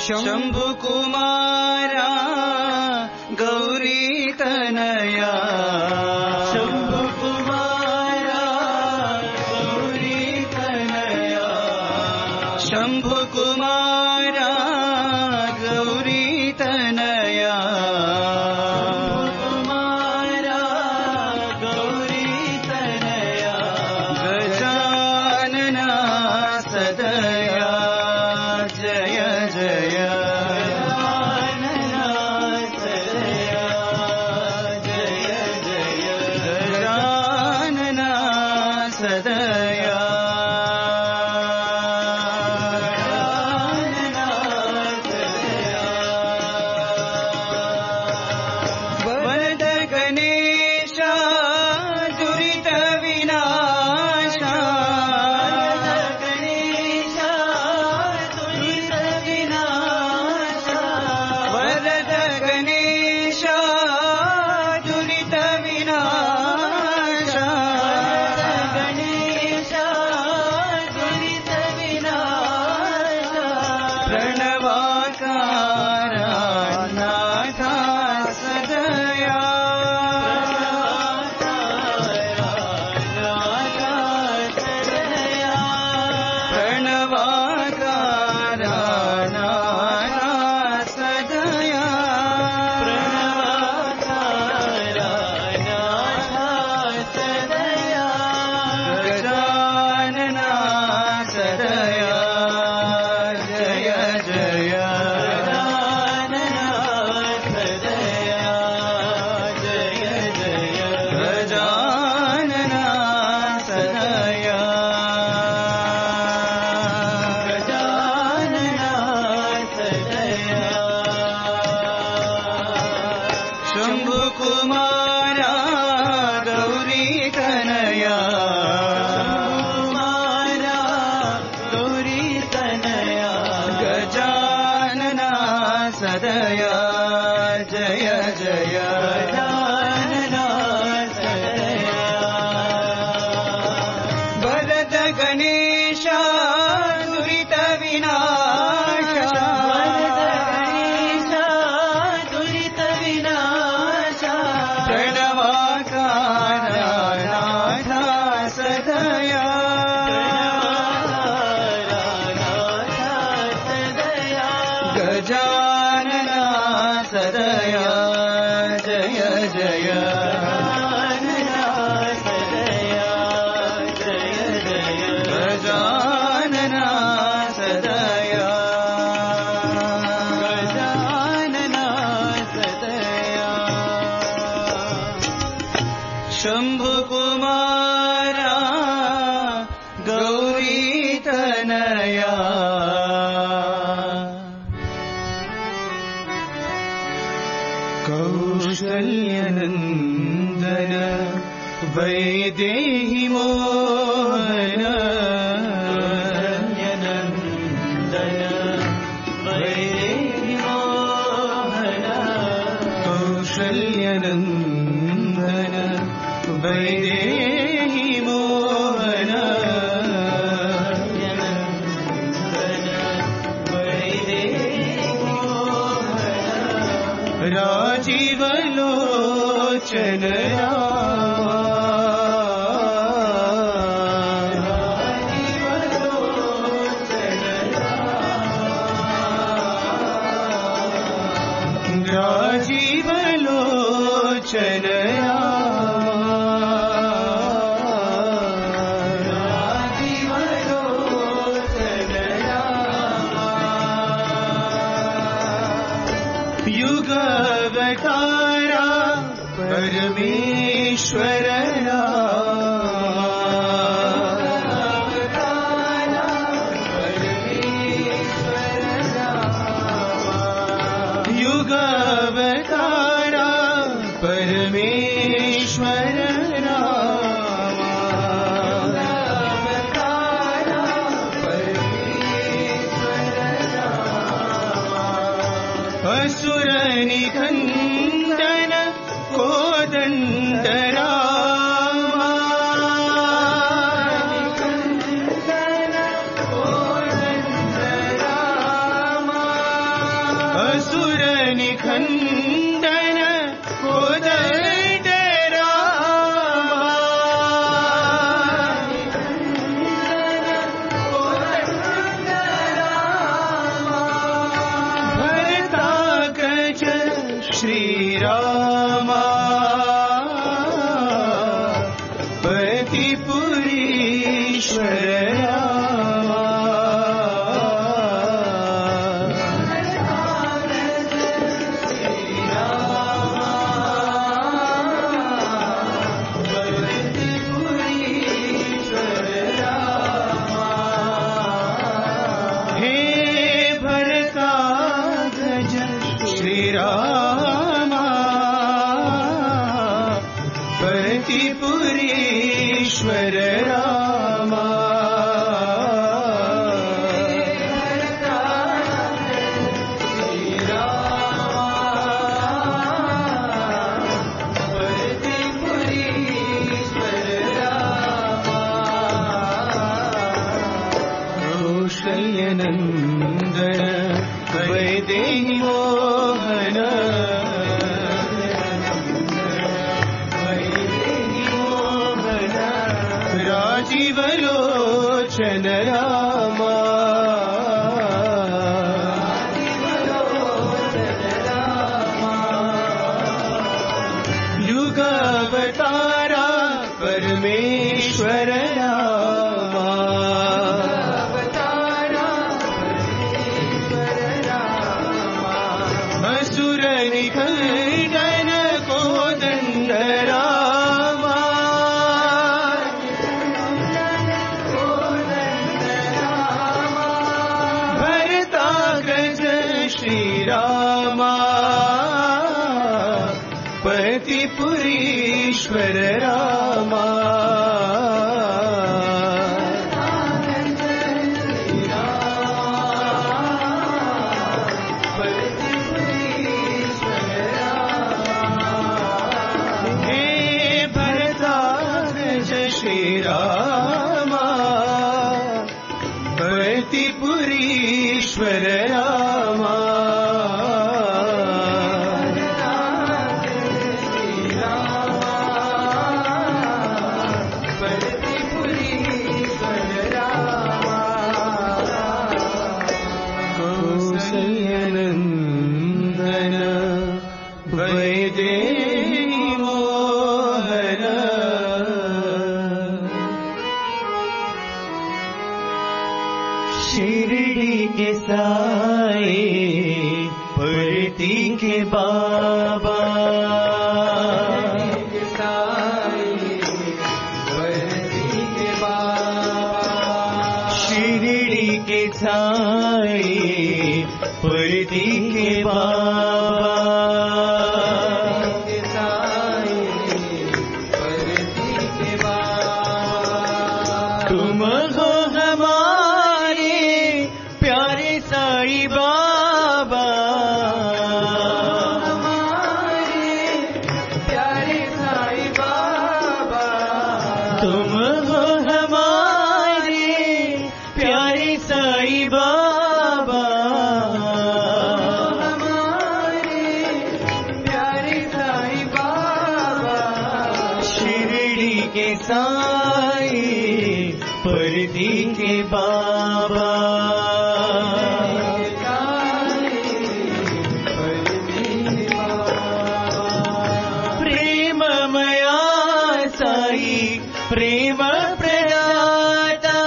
शम्भुकुमारा गौरीतनया शम्भुकुमारा गौरीतनया शम्भुकुमारा गौरीतनया शम्भुकुमारा गौरीतनया गजानना सदया जय जय गजानना सदया जय जय गजानना सदया गजानना सदया वरद गणेशा दुरित विनाशा वरद गणेशा दुरित विनाशा गणेशा दुरित विनाशा प्रणवाकारा नाथा सदया प्रणवाकारा नाथा सदया प्रणवाकारा नाथा सदया गजानना सदया जय जय गजानना सदया जय जय गजानना सदया गजानना सदया शम्भुकुमारा गौरीतनया शम्भुकुमारा गौरीतनया गजानना सदया जय जय गजानना सदया वरद गणेशा दुरित विनाशा वरद गणेशा दुरित विनाशा प्रणवाकारा नाथा सदया नाथा सदया गजानना सदया जय जय गजानना सदया जय जय गजानना सदया गजानना सदया शम्भुकुमारा गौरीतनया कौशल्यनन्दन वैदेहि मोहन कौशल्यनन्दन वैदेहि मोहन कौशल्यनन्दन वैदेहि मोहन वैदेहि मोहन राजीवलोचन राजीवलोचन युगावतारा परमेश्वरया युगावतारा परमेश्वर असुर निखंडन कोदंड रामा खंडन कोदंड रामा भरताग्रज श्री रामा पतिपुरीश्वर रामा पतिपुरीश्वर रामा कौशल्यनन्दन वैदेही मोहन राजीवलोचन रामा युगावतारा परमेश्वर रामा असुर निखंडन कोदंड रामा भरताग्रज श्री रामा पतिपुरीश्वर रामा श्री रामा पतिपुरीश्वर रामा कौसल्यनन्दन वैदेही मोहन शिरडी के साए परती के बाबा शिरडी के साए परती के बाबा तुम हो हमारे प्यारे साईं बाबा तुम हो हमारे प्यारे साईं बाबा शिरडी के साईं परती के बाबा प्रेममया साईं प्रेम प्रदाता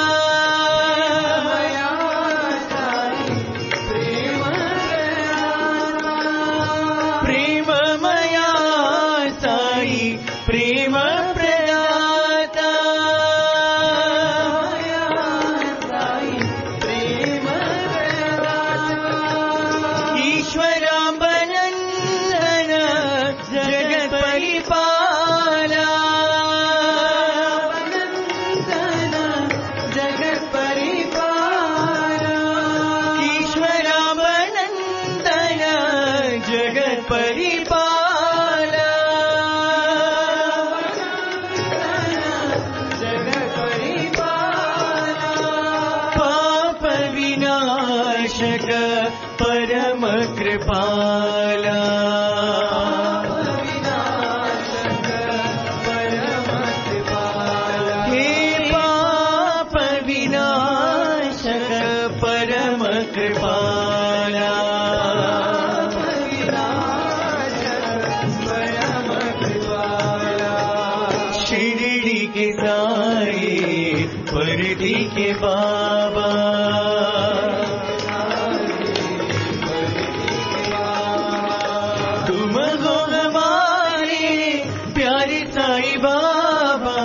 प्रेममया साईं प्रेम प्रदाता विनाशक परम कृपाला हे पाप विनाशक परम कृपाला शिरडी के साई परती के बाबा तुम हो हमारे प्यारे साई बाबा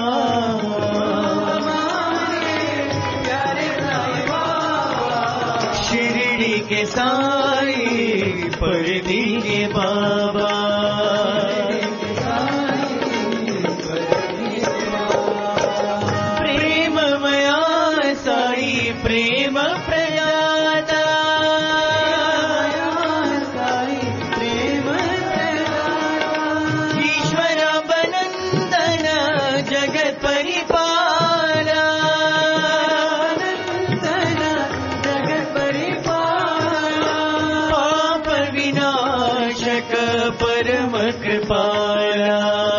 शिरडी के साई परती के बाबा प्रेम प्रदाता ईश्वर बनंदन जगत परिपाला पाप विनाशक परम कृपाला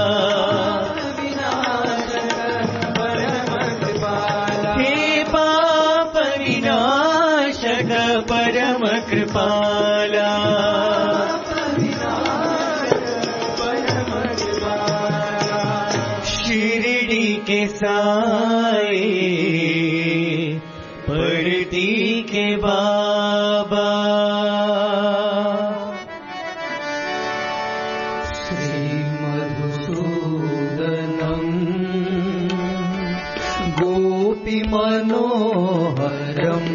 परम कृपाला शिरडी के साई पड़ती के बाबा श्री मधुसूदनम गोपी मनोहरम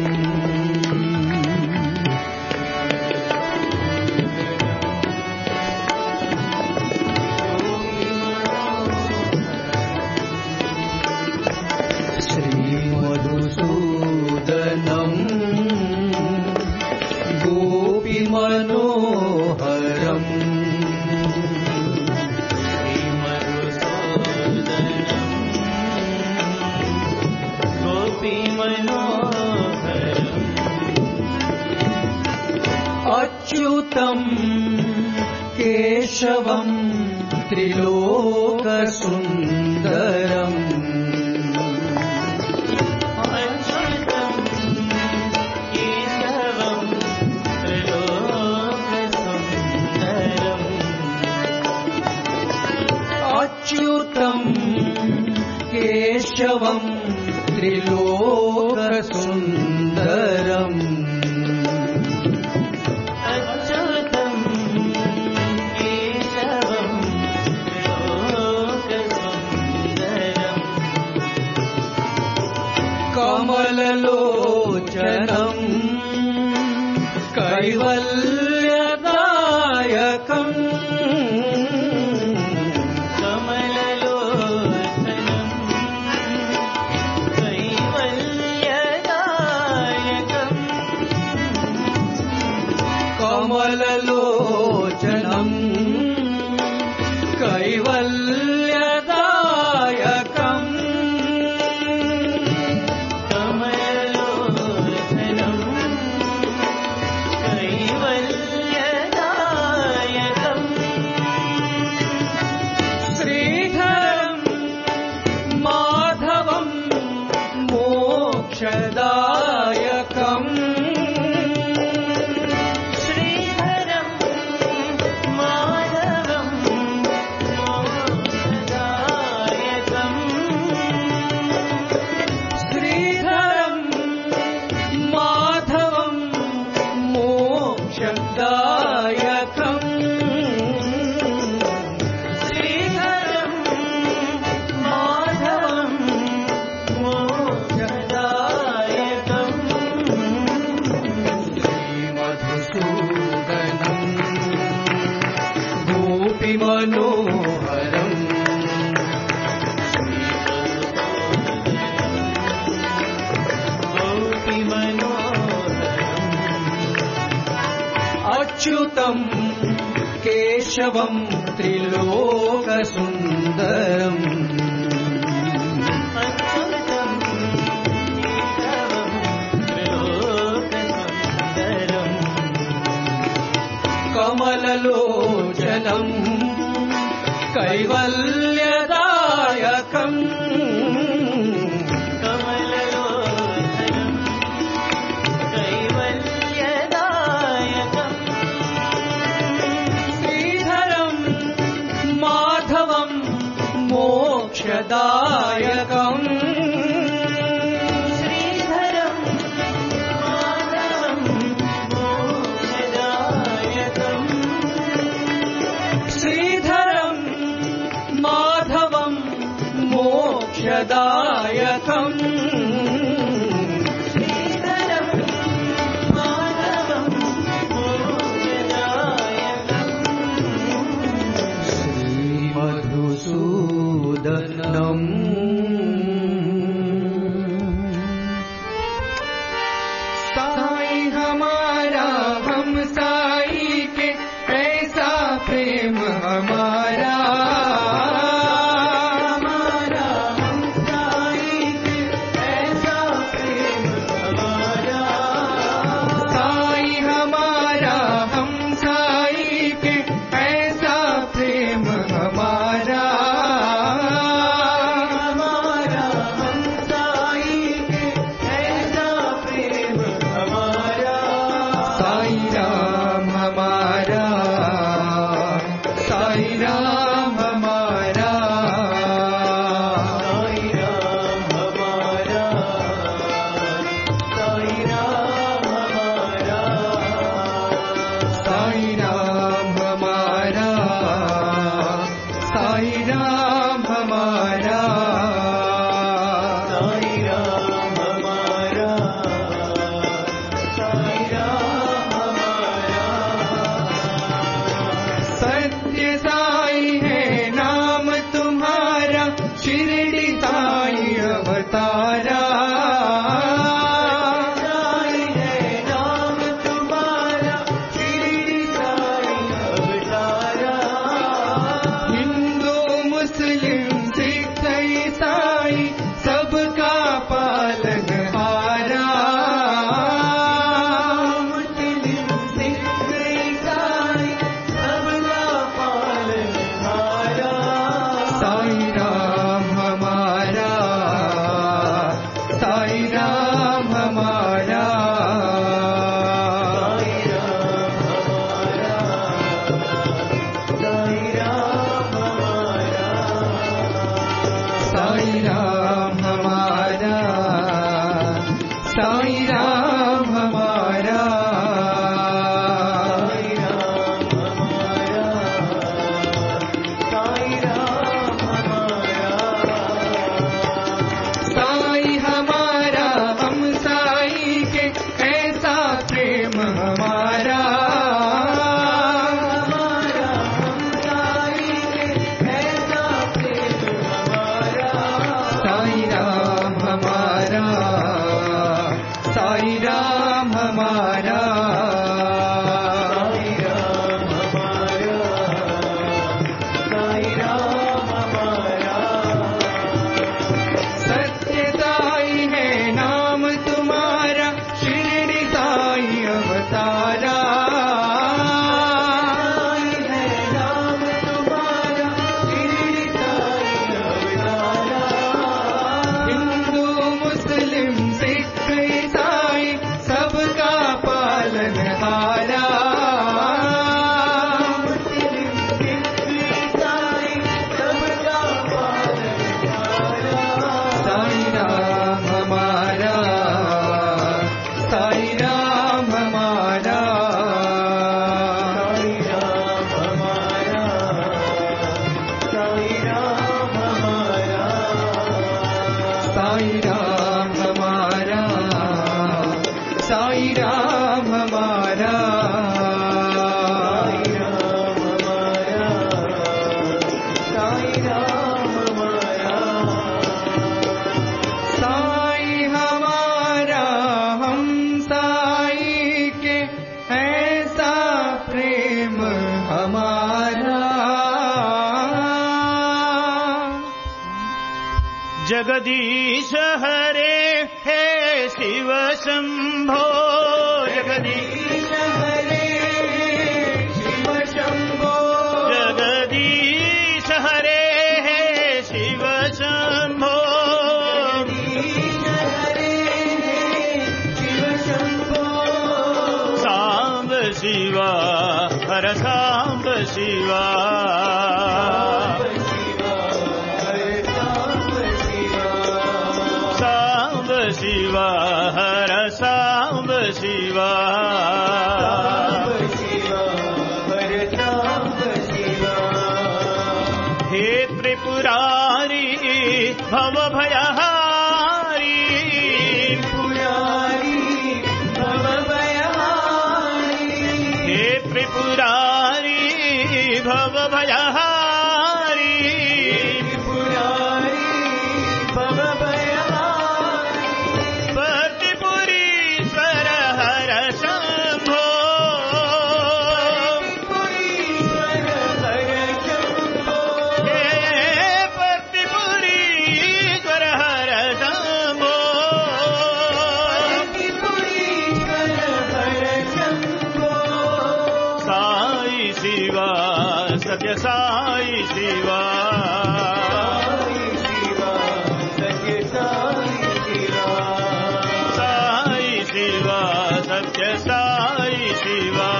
अच्युतं केशवं त्रिलोकसुन्दरम् अच्युतं केशवं त्रिलोकसुन्दरम् कमललोचनम् कैवल्यदायकम् कमललोचनम् कैवल्यदायकम् मोक्षदायकम् श्रीधरं माधवं मोक्षदायकम् श्रीधरं माधवं मोक्षदायकम् मनोहरम् गोपी मनोहरम् अच्युतं केशवं त्रिलोकसुन्दरम् कैवल्यदायकम् मोक्षदायकम् श्रीधरं माधवं मोक्षदायकम् श्रीधरं माधवं मोक्षदायकम् श्रीधरं माधवं मोक्षदायकम् श्रीमधुसूदनम् साई हमारा हम साई के ऐसा प्रेम हमारा हम साई के ऐसा प्रेम हमारा साई हमारा हम साई के ऐसा प्रेम हमारा हम साई के ऐसा प्रेम हमारा साई राम हमारा साई राम हमारा साई राम हमारा साई राम हमारा साई राम हमारा साई राम हमारा साई राम हमारा साई राम हमारा सत्य साई है नाम तुम्हारा शिरडी साई अवतारा साई है नाम तुम्हारा शिरडी साई अवतारा हिंदू मुस्लिम सिख ईसाई सबका पालनहारा मुस्लिम सिख ईसाई सबका पालनहारा साई राम हमारा साई राम हमारा साई राम हमारा साई राम हमारा साई राम हमारा साई राम हमारा साई राम हमारा साई राम हमारा साई हमारा हम साई के ऐसा प्रेम हमारा हमारा हम साई के ऐसा प्रेम हमारा साई राम हमारा साई राम हमारा साई राम हमारा साई राम हमारा सत्य साई है नाम तुम्हारा शिरडी साई अवतारा साई है नाम तुम्हारा शिरडी साई अवतारा हिंदू मुस्लिम सिख ईसाई सबका पालनहारा मुस्लिम सिख ईसाई सबका पालनहारा साई राम हमारा साई राम हमारा साई राम हमारा साई राम हमारा साई राम हमारा साई राम हमारा साई राम हमारा साई राम हमारा साई हमारा हम साई के ऐसा प्रेम हमारा जगदीश हरे हे शिव शंभो जगदीश हरे शिव शंभो जगदीश हरे हर सांब शिवा सांब शिवा हर सांब शिवा हे त्रिपुरारी भव भयहारी हे त्रिपुरारी भव भयहारी प्रतिपुरीश्वर हर शंभो प्रतिपुरीश्वर हर शंभो साई शिवा सत्य साई शिवा साई शिवा सत्य साई शिवा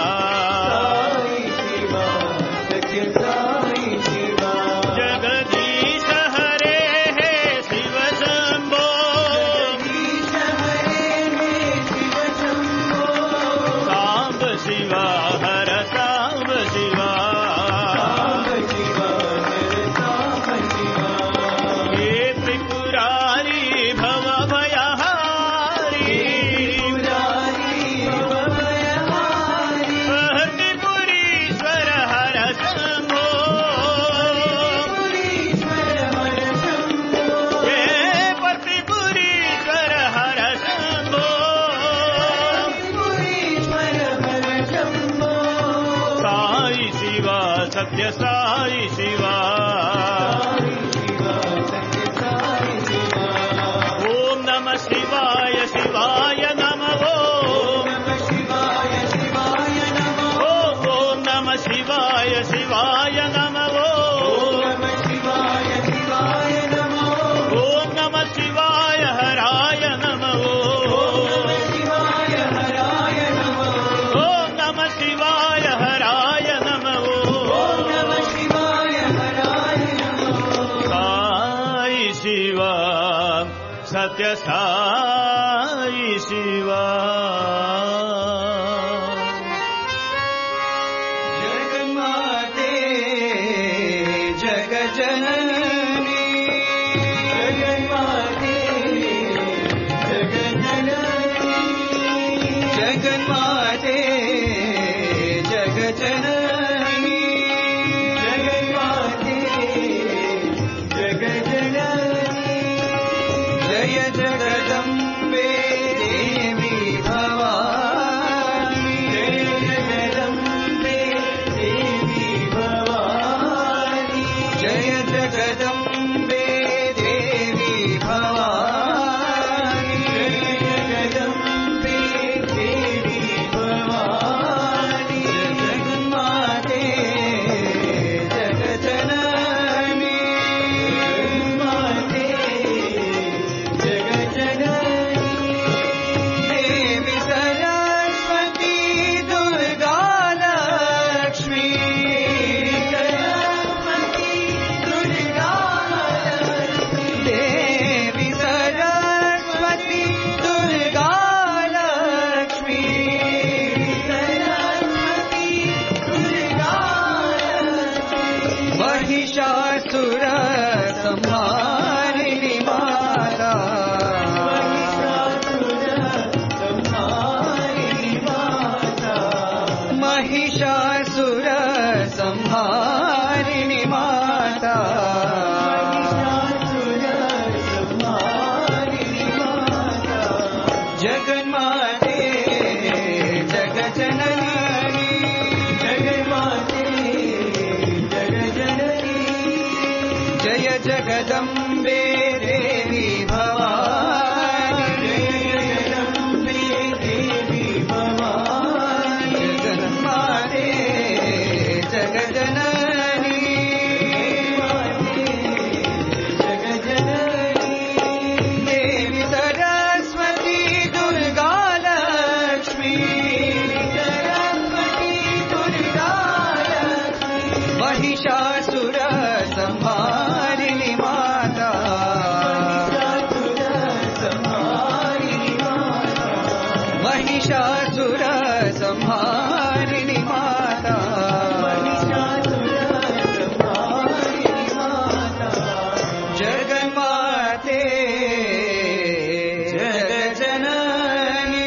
जगदीश हरे हे शिव शंभो सांब शिवा हर सांब शिवा हे त्रिपुरारी भव भयहारी प्रतिपुरीश्वर हर शंभो हे प्रतिपुरीश्वर हर शंभो साई शिवा सत्य साई शिवा ओम नमः शिवाय शिवाय नमः ओम नमः शिवाय शिवाय नमः ओम नमः शिवाय हराय नमः ओम नमः शिवाय हराय नमः साई शिवा सत्य साई शिवा जगन्माते जगज्जननी जगन्माते जगज्जननी जय जगदम्बे देवी भवानी जय जगदम्बे देवी भवानी महिषासुर संहारिणि माता जगन्माते जगज्जननी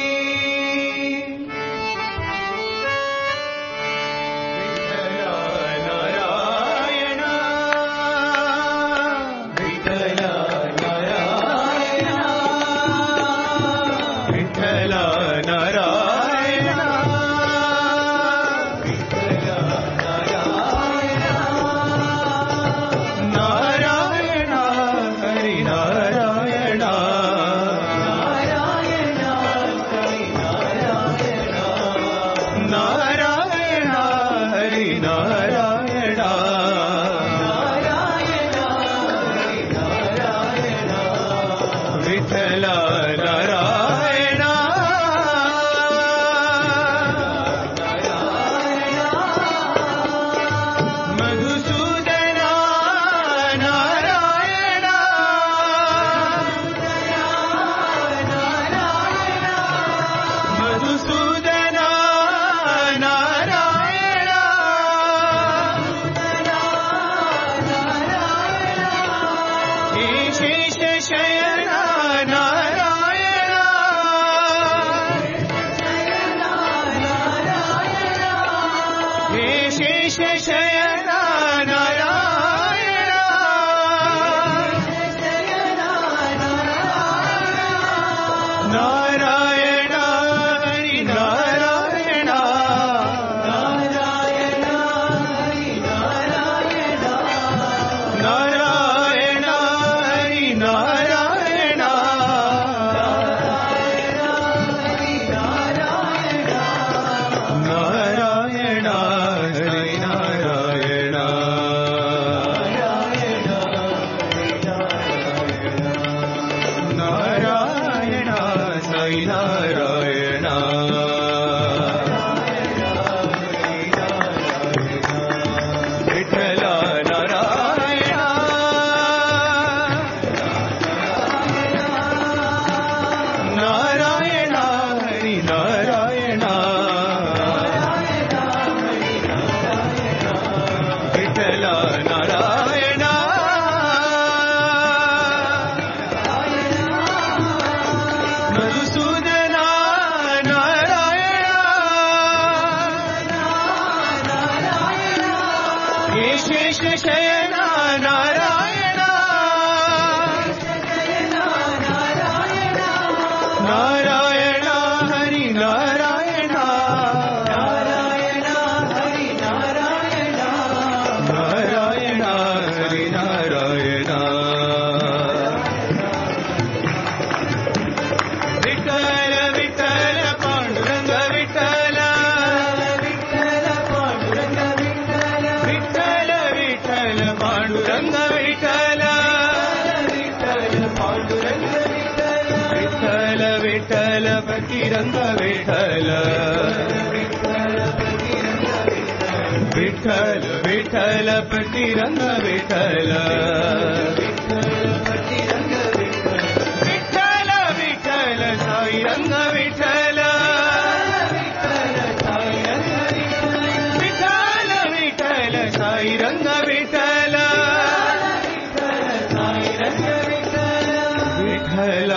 विठ्ठल विठ्ठल प्रतिरंग विठ्ठल विठ्ठल विठ्ठल साई रंग विठ्ठल विठ्ठल विठ्ठल साई रंग विठ्ठल विठ्ठल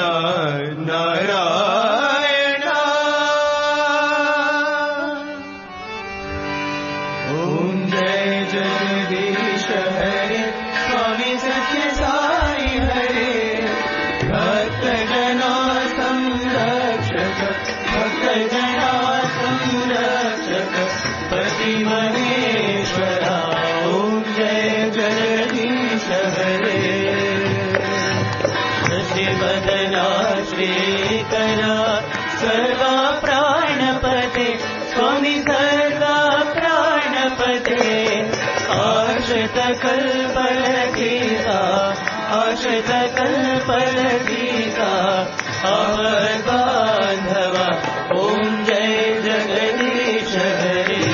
नारायण ओम जय जगदीश हरे स्वामी सत्य साई हरे भक्त जना संरक्षक भक्त जना संरक्षक पति महेश्वरा ओम जय जगदीश हरे शशिवदना श्रीकरा सर्वा प्राणपते स्वामी सर्वा प्राणपते आश्रित कल्पलतीका आश्रित कल्पलतीका बांधवा ओम जय जगदीश हरे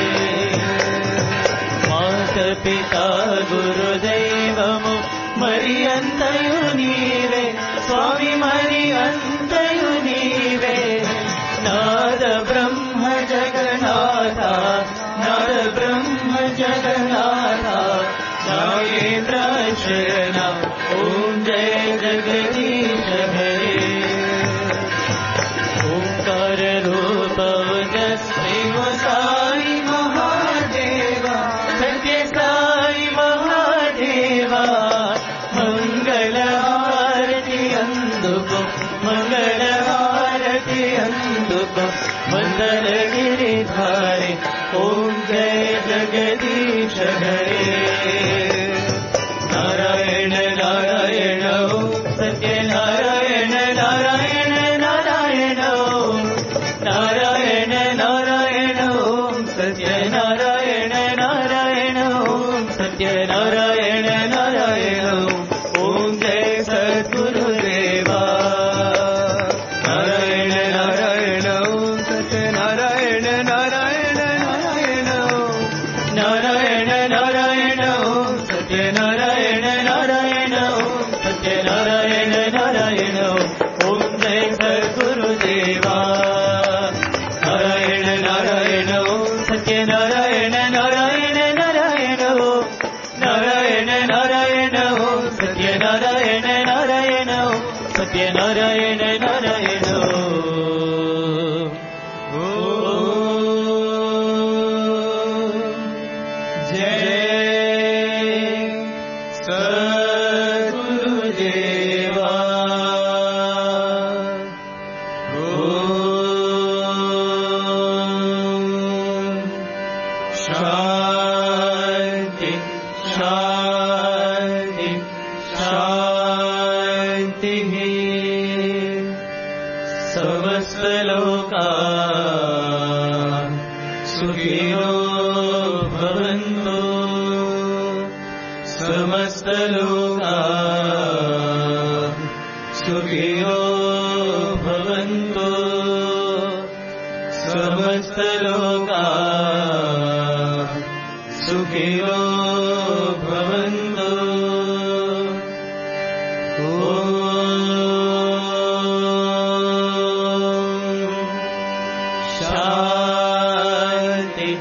मात पिता गुरुदैवमु मरियंतयु नीवे स्वामी मरियंतयु नीवे ना वंदन गिरिधारी ओम जय जगदीश हरे नारायण नारायण ओम सत्यनारायण नारायण नारायण ओम नारायण नारायण ओम सत्यनारायण नारायण ओम सत्यनारायण नारायण ओम जय सद्गुरुदेवा नारायण नारायण ओम सत्यनारायण नारायण नारायण ओम नारायण नारायण ओम सत्यनारायण नारायण ओम सत्यनारायण नारायण ओम जय सद्गुरुदेवा नारायण नारायण ओम सत्यनारायण नारायण नारायण ओम नारायण नारायण ओम सत्यनारायण नारायण ओम सत्यनारायण नारायण जय सद्गुरुदेवा शांति शांति शांति समस्त लोका सुखिनो भवन्तु समस्त लोका सुखिनो भवन्तु समस्त लोका सुखिनो भवन्तु शांति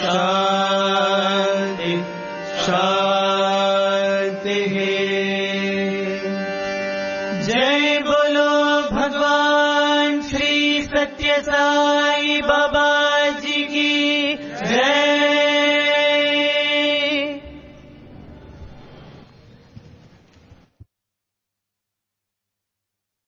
शांति शांति जय बोलो भगवान श्री सत्य साई बाबा जी की जय।